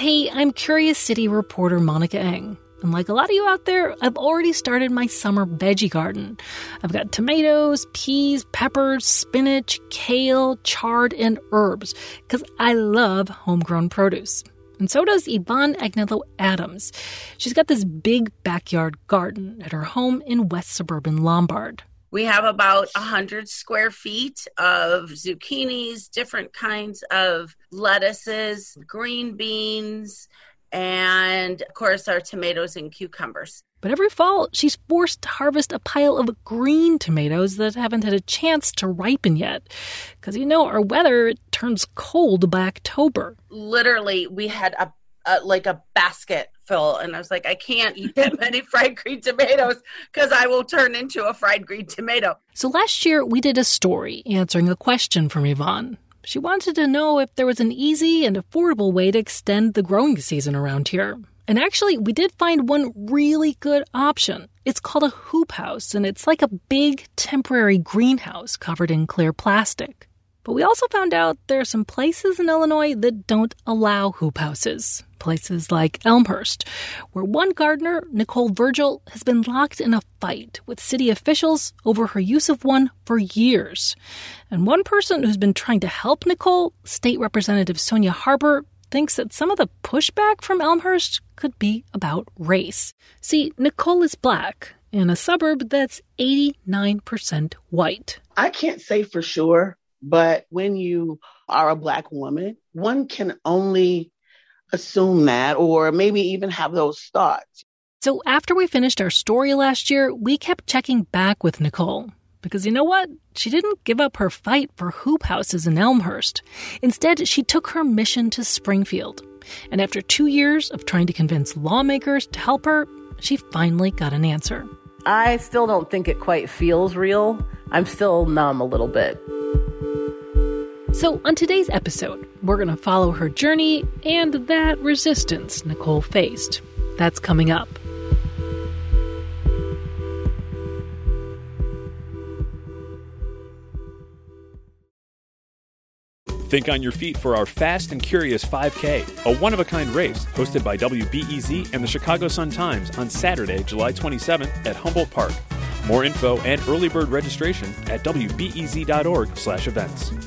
Hey, I'm Curious City reporter Monica Eng. And like a lot of you out there, I've already started my summer veggie garden. I've got tomatoes, peas, peppers, spinach, kale, chard, and herbs, because I love homegrown produce. And so does Yvonne Agnello Adams. She's got this big backyard garden at her home in West Suburban Lombard. We have about 100 square feet of zucchinis, different kinds of lettuces, green beans, and, of course, our tomatoes and cucumbers. But every fall, she's forced to harvest a pile of green tomatoes that haven't had a chance to ripen yet. Because, our weather, it turns cold by October. Literally, we had a basket full, and I was like, I can't eat that many fried green tomatoes because I will turn into a fried green tomato. So last year, we did a story answering a question from Yvonne. She wanted to know if there was an easy and affordable way to extend the growing season around here. And actually, we did find one really good option. It's called a hoop house, and it's like a big temporary greenhouse covered in clear plastic. But we also found out there are some places in Illinois that don't allow hoop houses. Places like Elmhurst, where one gardener, Nicole Virgil, has been locked in a fight with city officials over her use of one for years. And one person who's been trying to help Nicole, State Representative Sonia Harper, thinks that some of the pushback from Elmhurst could be about race. See, Nicole is Black in a suburb that's 89% white. I can't say for sure, but when you are a Black woman, one can only assume that, or maybe even have those thoughts. So after we finished our story last year, we kept checking back with Nicole. Because you know what? She didn't give up her fight for hoop houses in Elmhurst. Instead, she took her mission to Springfield. And after 2 years of trying to convince lawmakers to help her, she finally got an answer. I still don't think it quite feels real. I'm still numb a little bit. So on today's episode, we're going to follow her journey and that resistance Nicole faced. That's coming up. Think on your feet for our Fast and Curious 5K, a one-of-a-kind race hosted by WBEZ and the Chicago Sun-Times on Saturday, July 27th at Humboldt Park. More info and early bird registration at wbez.org/events.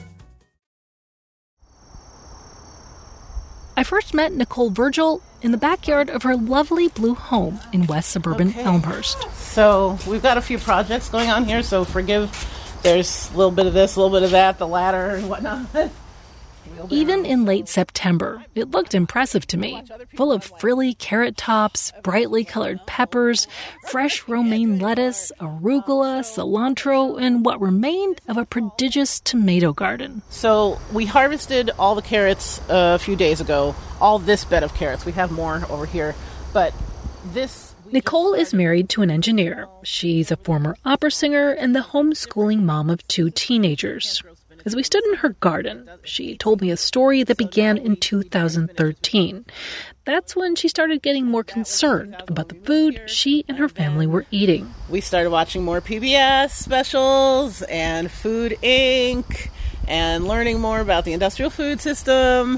I first met Nicole Virgil in the backyard of her lovely blue home in West Suburban Elmhurst. So we've got a few projects going on here, so forgive. There's a little bit of this, a little bit of that, the ladder and whatnot. Even in late September, it looked impressive to me. Full of frilly carrot tops, brightly colored peppers, fresh romaine lettuce, arugula, cilantro, and what remained of a prodigious tomato garden. So we harvested all the carrots a few days ago, all this bed of carrots. We have more over here, but this... Nicole is married to an engineer. She's a former opera singer and the homeschooling mom of 2 teenagers. As we stood in her garden, she told me a story that began in 2013. That's when she started getting more concerned about the food she and her family were eating. We started watching more PBS specials and Food Inc. and learning more about the industrial food system.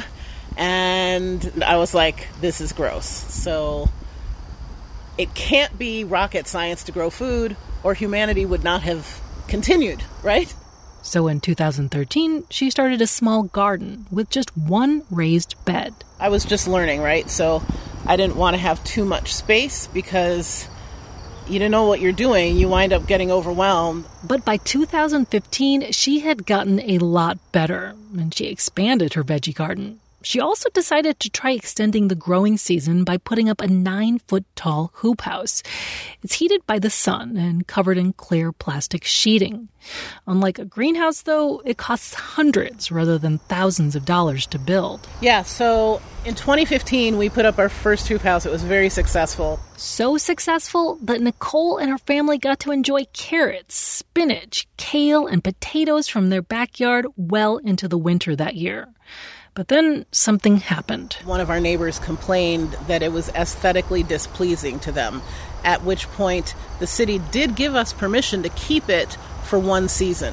And I was like, this is gross. So it can't be rocket science to grow food, or humanity would not have continued, right? So in 2013, she started a small garden with just one raised bed. I was just learning, right? So I didn't want to have too much space because you don't know what you're doing. You wind up getting overwhelmed. But by 2015, she had gotten a lot better, and she expanded her veggie garden. She also decided to try extending the growing season by putting up a 9-foot-tall hoop house. It's heated by the sun and covered in clear plastic sheeting. Unlike a greenhouse, though, it costs hundreds rather than thousands of dollars to build. Yeah, so in 2015, we put up our first hoop house. It was very successful. So successful that Nicole and her family got to enjoy carrots, spinach, kale, and potatoes from their backyard well into the winter that year. But then something happened. One of our neighbors complained that it was aesthetically displeasing to them, at which point the city did give us permission to keep it for one season.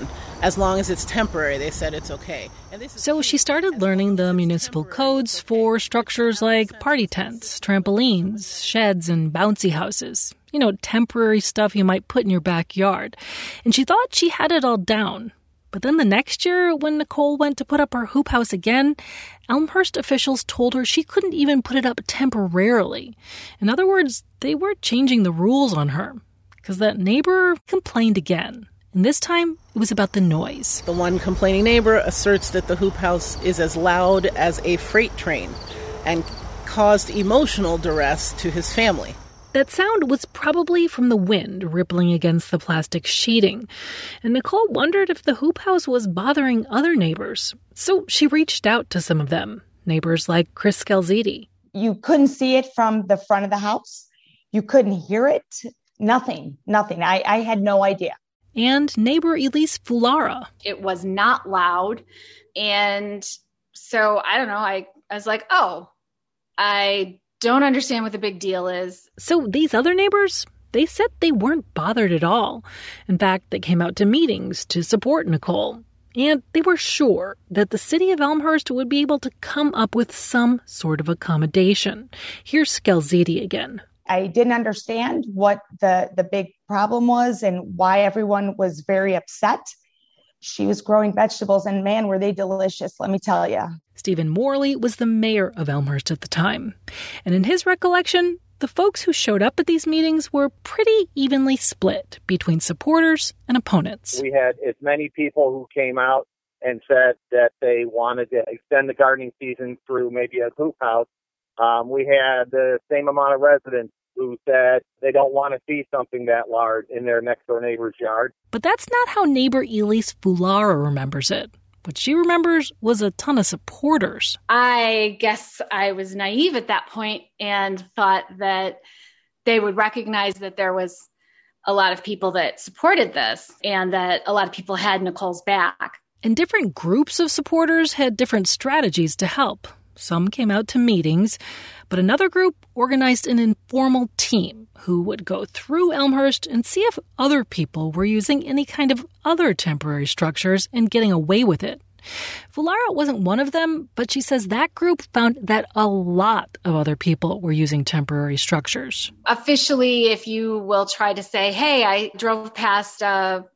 as long as it's temporary, they said it's okay. So she started learning the municipal codes for structures like party tents, trampolines, sheds, and bouncy houses. You know, temporary stuff you might put in your backyard. And she thought she had it all down. But then the next year, when Nicole went to put up her hoop house again, Elmhurst officials told her she couldn't even put it up temporarily. In other words, they were changing the rules on her, because that neighbor complained again. And this time, it was about the noise. The one complaining neighbor asserts that the hoop house is as loud as a freight train and caused emotional duress to his family. That sound was probably from the wind rippling against the plastic sheeting. And Nicole wondered if the hoop house was bothering other neighbors. So she reached out to some of them, neighbors like Chris Scalziti. You couldn't see it from the front of the house. You couldn't hear it. Nothing. I had no idea. And neighbor Elise Fulara. It was not loud. And so, I don't know, I was like, oh, I don't understand what the big deal is. So these other neighbors, they said they weren't bothered at all. In fact, they came out to meetings to support Nicole. And they were sure that the city of Elmhurst would be able to come up with some sort of accommodation. Here's Scalziti again. I didn't understand what the big problem was and why everyone was very upset. She was growing vegetables, and man, were they delicious, let me tell you. Stephen Morley was the mayor of Elmhurst at the time. And in his recollection, the folks who showed up at these meetings were pretty evenly split between supporters and opponents. We had as many people who came out and said that they wanted to extend the gardening season through maybe a hoop house. We had the same amount of residents who said they don't want to see something that large in their next-door neighbor's yard. But that's not how neighbor Elise Fulara remembers it. What she remembers was a ton of supporters. I guess I was naive at that point and thought that they would recognize that there was a lot of people that supported this and that a lot of people had Nicole's back. And different groups of supporters had different strategies to help. Some came out to meetings, but another group organized an informal team who would go through Elmhurst and see if other people were using any kind of other temporary structures and getting away with it. Fulara wasn't one of them, but she says that group found that a lot of other people were using temporary structures. Officially, if you will try to say, hey, I drove past a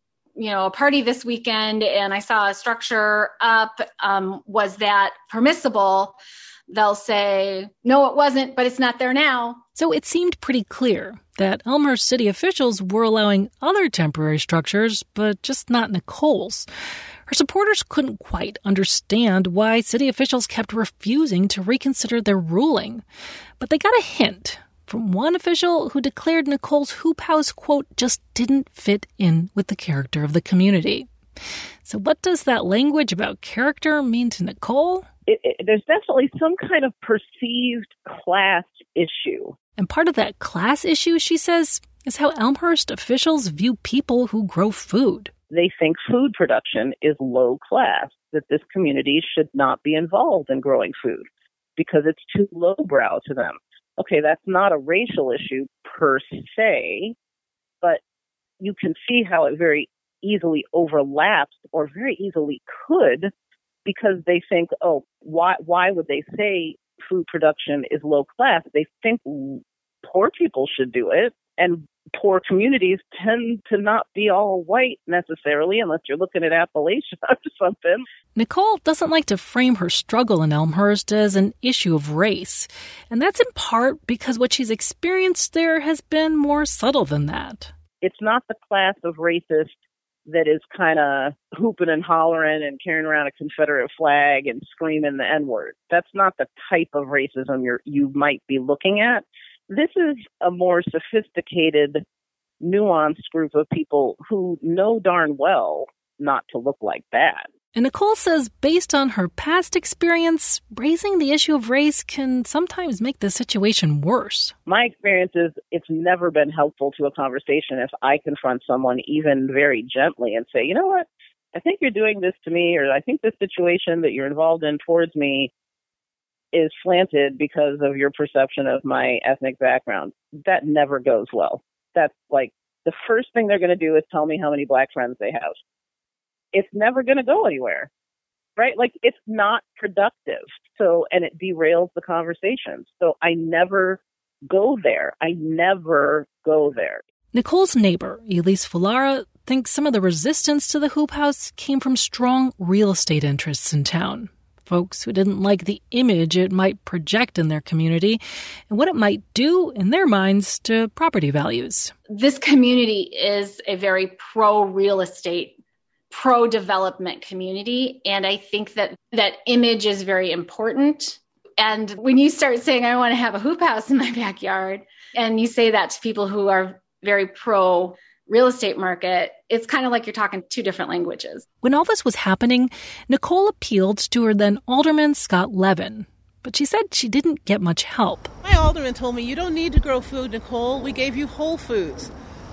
party this weekend and I saw a structure up, was that permissible? They'll say, no, it wasn't, but it's not there now. So it seemed pretty clear that Elmhurst city officials were allowing other temporary structures, but just not Nicole's. Her supporters couldn't quite understand why city officials kept refusing to reconsider their ruling. But they got a hint from one official who declared Nicole's hoop house, quote, just didn't fit in with the character of the community. So what does that language about character mean to Nicole? There's definitely some kind of perceived class issue. And part of that class issue, she says, is how Elmhurst officials view people who grow food. They think food production is low class, that this community should not be involved in growing food because it's too lowbrow to them. Okay, that's not a racial issue per se, but you can see how it very easily overlaps or very easily could, because they think, oh, why would they say food production is low class? They think poor people should do it, and poor communities tend to not be all white necessarily, unless you're looking at Appalachia or something. Nicole doesn't like to frame her struggle in Elmhurst as an issue of race. And that's in part because what she's experienced there has been more subtle than that. It's not the class of racist that is kind of hooping and hollering and carrying around a Confederate flag and screaming the N-word. That's not the type of racism you might be looking at. This is a more sophisticated, nuanced group of people who know darn well not to look like that. And Nicole says based on her past experience, raising the issue of race can sometimes make the situation worse. My experience is it's never been helpful to a conversation if I confront someone even very gently and say, you know what, I think you're doing this to me, or I think this situation that you're involved in towards me is slanted because of your perception of my ethnic background. That never goes well. That's like the first thing they're going to do is tell me how many black friends they have. it's never going to go anywhere, right? Like, it's not productive. So, and it derails the conversation. So I never go there. Nicole's neighbor, Elise Fulara, thinks some of the resistance to the hoop house came from strong real estate interests in town. Folks who didn't like the image it might project in their community and what it might do in their minds to property values. This community is a very pro-real estate, pro-development community, and I think that image is very important. And when you start saying, I want to have a hoop house in my backyard, and you say that to people who are very pro real estate market, it's kind of like you're talking two different languages. When all this was happening, Nicole appealed to her then alderman, Scott Levin. But she said she didn't get much help. My alderman told me, you don't need to grow food, Nicole. We gave you Whole Foods.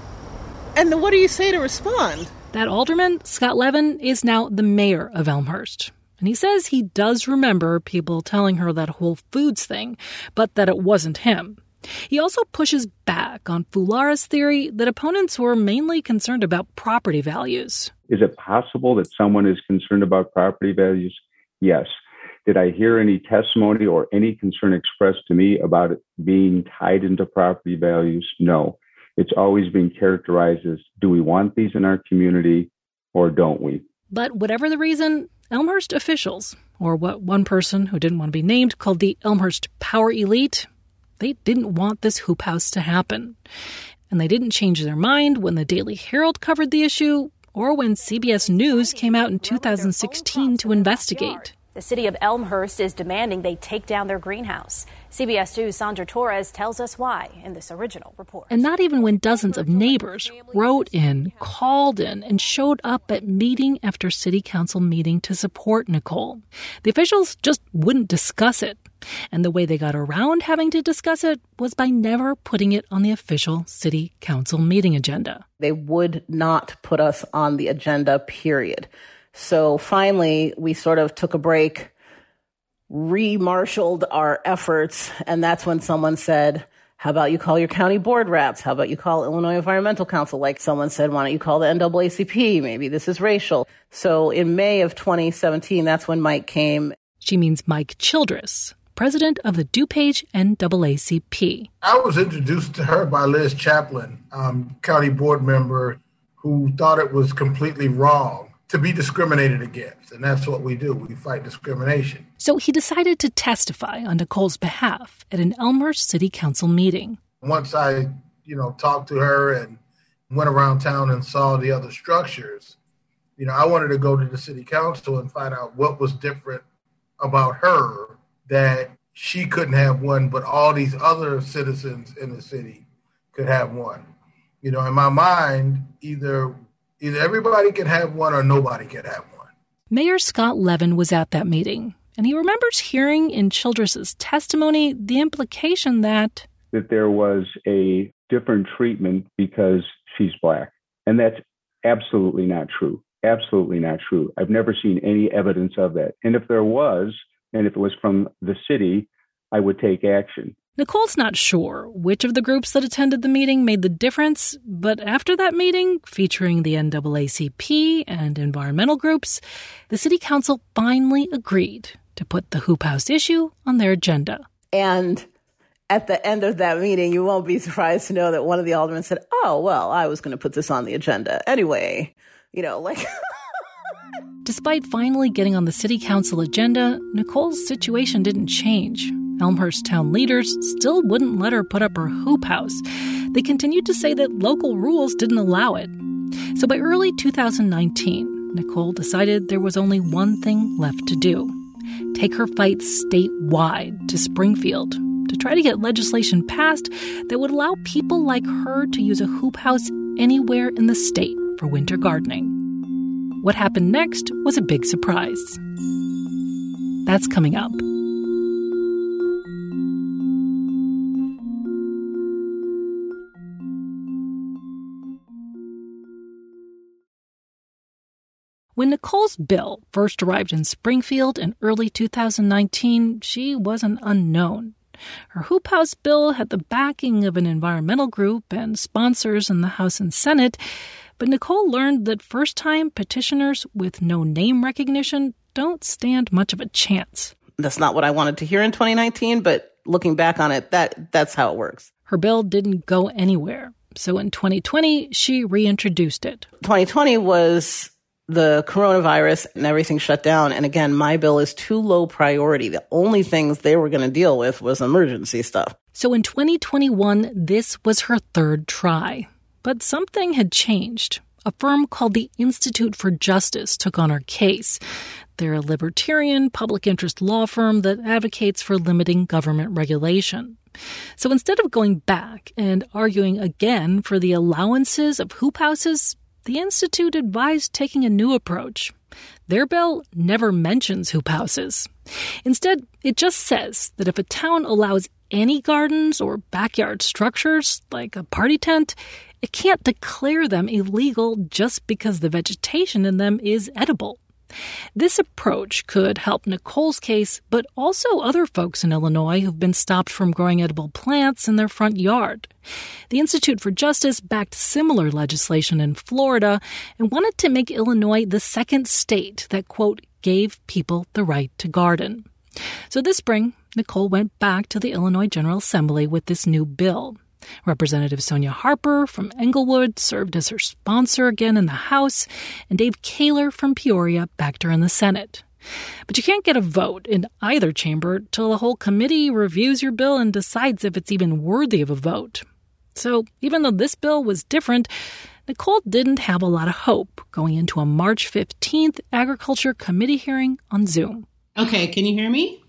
And then what do you say to respond? That alderman, Scott Levin, is now the mayor of Elmhurst. And he says he does remember people telling her that Whole Foods thing, but that it wasn't him. He also pushes back on Fulara's theory that opponents were mainly concerned about property values. Is it possible that someone is concerned about property values? Yes. Did I hear any testimony or any concern expressed to me about it being tied into property values? No. It's always been characterized as, do we want these in our community or don't we? But whatever the reason, Elmhurst officials, or what one person who didn't want to be named called the Elmhurst Power Elite, they didn't want this hoop house to happen. And they didn't change their mind when the Daily Herald covered the issue or when CBS News came out in 2016 to investigate. The city of Elmhurst is demanding they take down their greenhouse. CBS 2's Sandra Torres tells us why in this original report. And not even when dozens of neighbors wrote in, called in, and showed up at meeting after city council meeting to support Nicole. The officials just wouldn't discuss it. And the way they got around having to discuss it was by never putting it on the official city council meeting agenda. They would not put us on the agenda, period. So finally, we sort of took a break, re-marshaled our efforts, and that's when someone said, how about you call your county board reps? How about you call Illinois Environmental Council? Like someone said, why don't you call the NAACP? Maybe this is racial. So in May of 2017, that's when Mike came. She means Mike Childress, president of the DuPage NAACP. I was introduced to her by Liz Chaplin, county board member, who thought it was completely wrong to be discriminated against. And that's what we do. We fight discrimination. So he decided to testify on Nicole's behalf at an Elmhurst City Council meeting. Once I, talked to her and went around town and saw the other structures, I wanted to go to the city council and find out what was different about her that she couldn't have one, but all these other citizens in the city could have one. In my mind, either everybody can have one or nobody can have one. Mayor Scott Levin was at that meeting, and he remembers hearing in Childress's testimony the implication that there was a different treatment because she's Black. And that's absolutely not true. Absolutely not true. I've never seen any evidence of that. And if there was, and if it was from the city, I would take action. Nicole's not sure which of the groups that attended the meeting made the difference, but after that meeting, featuring the NAACP and environmental groups, the city council finally agreed to put the hoop house issue on their agenda. And at the end of that meeting, you won't be surprised to know that one of the aldermen said, oh, well, I was going to put this on the agenda anyway. Despite finally getting on the city council agenda, Nicole's situation didn't change. Elmhurst town leaders still wouldn't let her put up her hoop house. They continued to say that local rules didn't allow it. So by early 2019, Nicole decided there was only one thing left to do: take her fight statewide to Springfield to try to get legislation passed that would allow people like her to use a hoop house anywhere in the state for winter gardening. What happened next was a big surprise. That's coming up. When Nicole's bill first arrived in Springfield in early 2019, she was an unknown. Her hoop house bill had the backing of an environmental group and sponsors in the House and Senate, But Nicole learned that first-time petitioners with no name recognition don't stand much of a chance. That's not what I wanted to hear in 2019, but looking back on it, that's how it works. Her bill didn't go anywhere. So in 2020, she reintroduced it. 2020 was the coronavirus and everything shut down. And again, my bill is too low priority. The only things they were going to deal with was emergency stuff. So in 2021, this was her third try. But something had changed. A firm called the Institute for Justice took on her case. They're a libertarian public interest law firm that advocates for limiting government regulation. So instead of going back and arguing again for the allowances of hoop houses, the Institute advised taking a new approach. Their bill never mentions hoop houses. Instead, it just says that if a town allows any gardens or backyard structures, like a party tent, it can't declare them illegal just because the vegetation in them is edible. This approach could help Nicole's case, but also other folks in Illinois who've been stopped from growing edible plants in their front yard. The Institute for Justice backed similar legislation in Florida and wanted to make Illinois the second state that, quote, gave people the right to garden. So this spring, Nicole went back to the Illinois General Assembly with this new bill. Representative Sonia Harper from Englewood served as her sponsor again in the House, and Dave Kaler from Peoria backed her in the Senate. But you can't get a vote in either chamber till the whole committee reviews your bill and decides if it's even worthy of a vote. So even though this bill was different, Nicole didn't have a lot of hope going into a March 15th Agriculture Committee hearing on Zoom. Okay, can you hear me?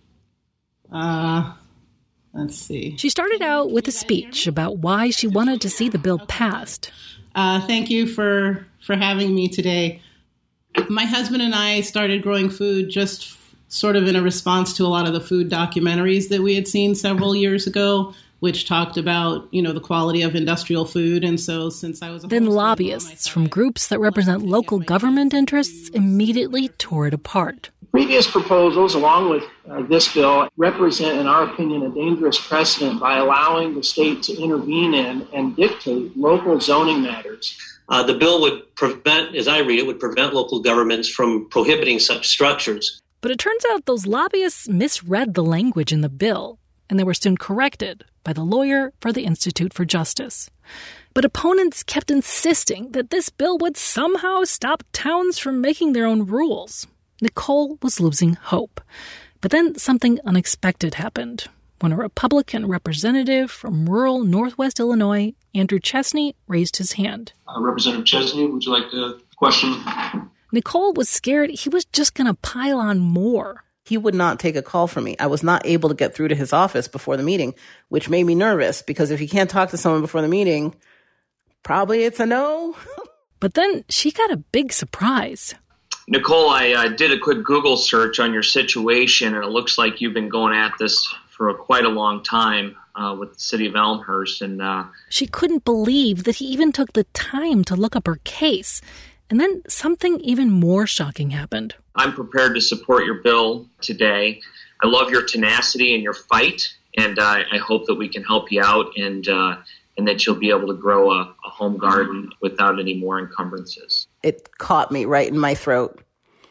Let's see. She started out with a speech about why she wanted to see the bill passed. Thank you for having me today. My husband and I started growing food just sort of in a response to a lot of the food documentaries that we had seen several years ago, which talked about, the quality of industrial food. And so since I was then lobbyists from groups that represent local government interests immediately tore it apart. Previous proposals, along with this bill, represent, in our opinion, a dangerous precedent by allowing the state to intervene in and dictate local zoning matters. The bill would prevent, as I read it, would prevent local governments from prohibiting such structures. But it turns out those lobbyists misread the language in the bill, and they were soon corrected by the lawyer for the Institute for Justice. But opponents kept insisting that this bill would somehow stop towns from making their own rules. Nicole was losing hope. But then something unexpected happened when a Republican representative from rural northwest Illinois, Andrew Chesney, raised his hand. Representative Chesney, would you like to question? Nicole was scared he was just going to pile on more. He would not take a call from me. I was not able to get through to his office before the meeting, which made me nervous because if you can't talk to someone before the meeting, probably it's a no. But then she got a big surprise. Nicole, I did a quick Google search on your situation, and it looks like you've been going at this for quite a long time with the city of Elmhurst. And she couldn't believe that he even took the time to look up her case. And then something even more shocking happened. I'm prepared to support your bill today. I love your tenacity and your fight, and I hope that we can help you out and that you'll be able to grow a home garden without any more encumbrances. It caught me right in my throat.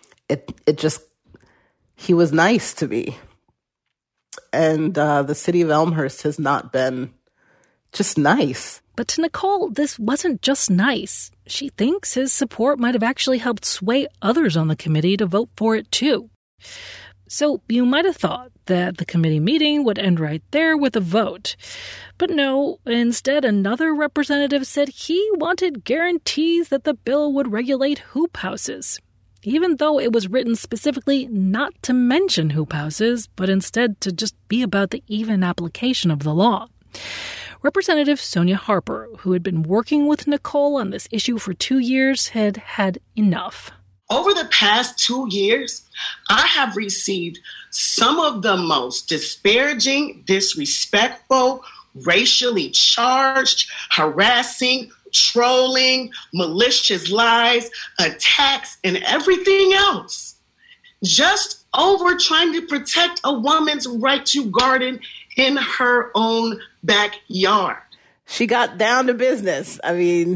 He was nice to me. And the city of Elmhurst has not been just nice. But to Nicole, this wasn't just nice. She thinks his support might have actually helped sway others on the committee to vote for it too. So you might have thought that the committee meeting would end right there with a vote. But no, instead another representative said he wanted guarantees that the bill would regulate hoop houses, even though it was written specifically not to mention hoop houses, but instead to just be about the even application of the law. Representative Sonia Harper, who had been working with Nicole on this issue for 2 years, had had enough. Over the past 2 years, I have received some of the most disparaging, disrespectful, racially charged, harassing, trolling, malicious lies, attacks, and everything else, just over trying to protect a woman's right to garden in her own backyard. She got down to business. I mean,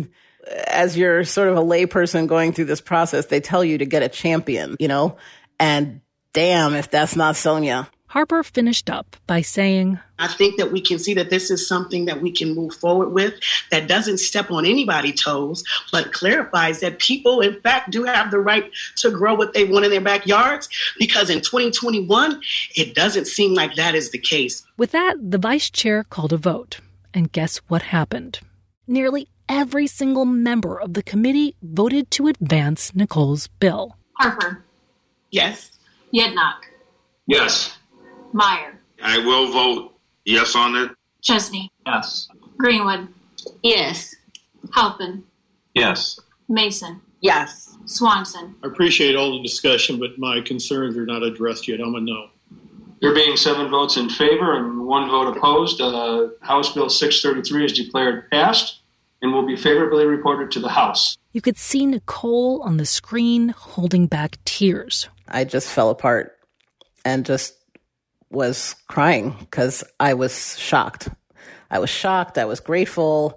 as you're sort of a layperson going through this process, they tell you to get a champion, and damn if that's not Sonia. Harper finished up by saying, I think that we can see that this is something that we can move forward with that doesn't step on anybody's toes, but clarifies that people, in fact, do have the right to grow what they want in their backyards, because in 2021, it doesn't seem like that is the case. With that, the vice chair called a vote. And guess what happened? Nearly every single member of the committee voted to advance Nicole's bill. Harper. Yes. Yednock. Yes. Meyer. I will vote yes on it. Chesney. Yes. Greenwood. Yes. Halpin. Yes. Mason. Yes. Swanson. I appreciate all the discussion, but my concerns are not addressed yet. I'm a no. There being 7 votes in favor and 1 vote opposed, House Bill 633 is declared passed and will be favorably reported to the House. You could see Nicole on the screen holding back tears. I just fell apart and just was crying because I was shocked. I was grateful.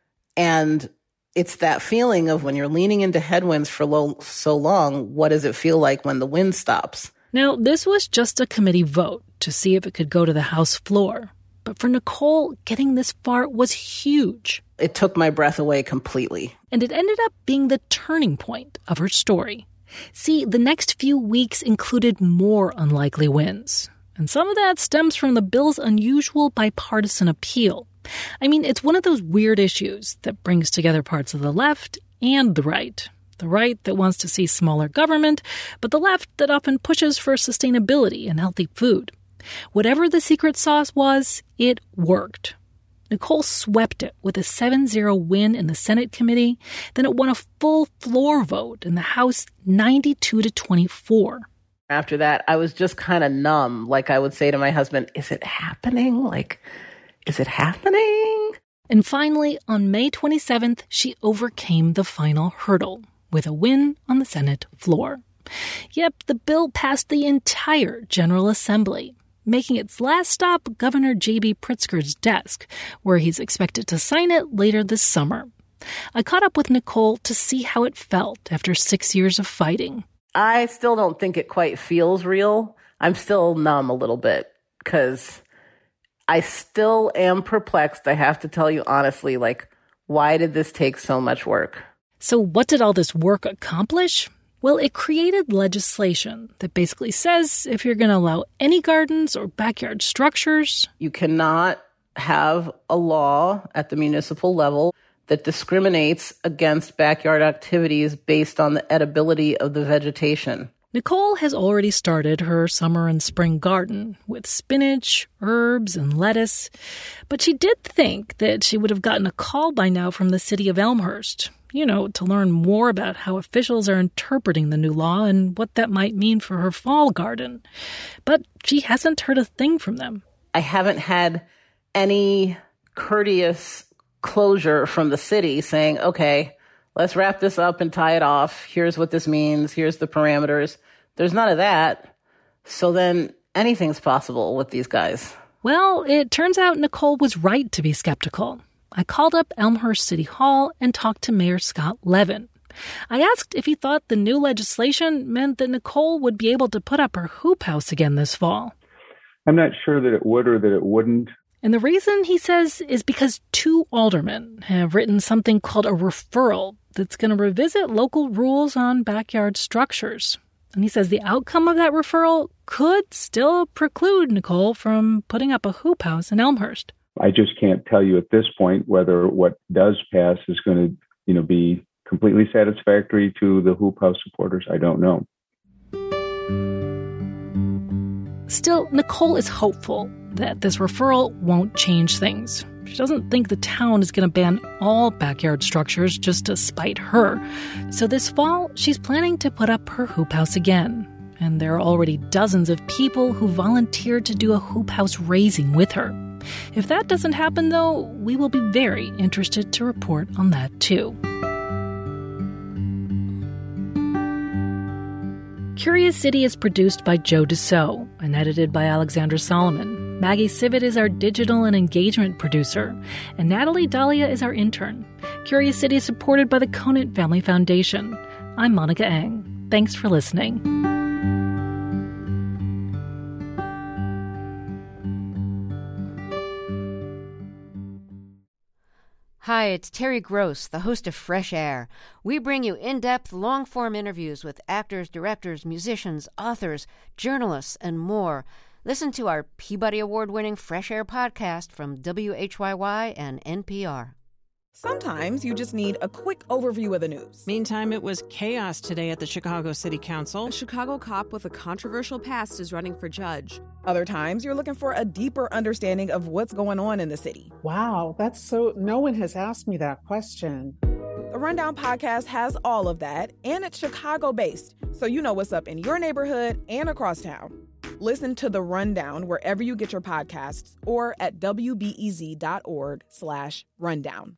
And it's that feeling of when you're leaning into headwinds for so long, what does it feel like when the wind stops? Now, this was just a committee vote to see if it could go to the House floor. But for Nicole, getting this far was huge. It took my breath away completely. And it ended up being the turning point of her story. See, the next few weeks included more unlikely wins. And some of that stems from the bill's unusual bipartisan appeal. I mean, it's one of those weird issues that brings together parts of the left and the right. The right that wants to see smaller government, but the left that often pushes for sustainability and healthy food. Whatever the secret sauce was, it worked. Nicole swept it with a 7-0 win in the Senate committee. Then it won a full floor vote in the House 92-24. After that, I was just kind of numb. Like I would say to my husband, is it happening? Is it happening? And finally, on May 27th, she overcame the final hurdle with a win on the Senate floor. Yep, the bill passed the entire General Assembly, making its last stop Governor J.B. Pritzker's desk, where he's expected to sign it later this summer. I caught up with Nicole to see how it felt after 6 years of fighting. I still don't think it quite feels real. I'm still numb a little bit because I still am perplexed. I have to tell you honestly, why did this take so much work? So what did all this work accomplish? Well, it created legislation that basically says if you're going to allow any gardens or backyard structures, you cannot have a law at the municipal level that discriminates against backyard activities based on the edibility of the vegetation. Nicole has already started her summer and spring garden with spinach, herbs, and lettuce, but she did think that she would have gotten a call by now from the city of Elmhurst, to learn more about how officials are interpreting the new law and what that might mean for her fall garden. But she hasn't heard a thing from them. I haven't had any courteous closure from the city saying, okay, let's wrap this up and tie it off. Here's what this means. Here's the parameters. There's none of that. So then anything's possible with these guys. Well, it turns out Nicole was right to be skeptical. I called up Elmhurst City Hall and talked to Mayor Scott Levin. I asked if he thought the new legislation meant that Nicole would be able to put up her hoop house again this fall. I'm not sure that it would or that it wouldn't. And the reason, he says, is because 2 aldermen have written something called a referral that's going to revisit local rules on backyard structures. And he says the outcome of that referral could still preclude Nicole from putting up a hoop house in Elmhurst. I just can't tell you at this point whether what does pass is going to, be completely satisfactory to the hoop house supporters. I don't know. Still, Nicole is hopeful that this referral won't change things. She doesn't think the town is going to ban all backyard structures just to spite her. So this fall, she's planning to put up her hoop house again. And there are already dozens of people who volunteered to do a hoop house raising with her. If that doesn't happen, though, we will be very interested to report on that, too. Curious City is produced by Joe Dussault and edited by Alexandra Solomon. Maggie Sivit is our digital and engagement producer, and Natalie Dahlia is our intern. Curious City is supported by the Conant Family Foundation. I'm Monica Eng. Thanks for listening. Hi, it's Terry Gross, the host of Fresh Air. We bring you in-depth, long-form interviews with actors, directors, musicians, authors, journalists, and more. Listen to our Peabody Award-winning Fresh Air podcast from WHYY and NPR. Sometimes you just need a quick overview of the news. Meantime, it was chaos today at the Chicago City Council. A Chicago cop with a controversial past is running for judge. Other times, you're looking for a deeper understanding of what's going on in the city. Wow, no one has asked me that question. The Rundown podcast has all of that, and it's Chicago-based, so you know what's up in your neighborhood and across town. Listen to The Rundown wherever you get your podcasts or at WBEZ.org/rundown.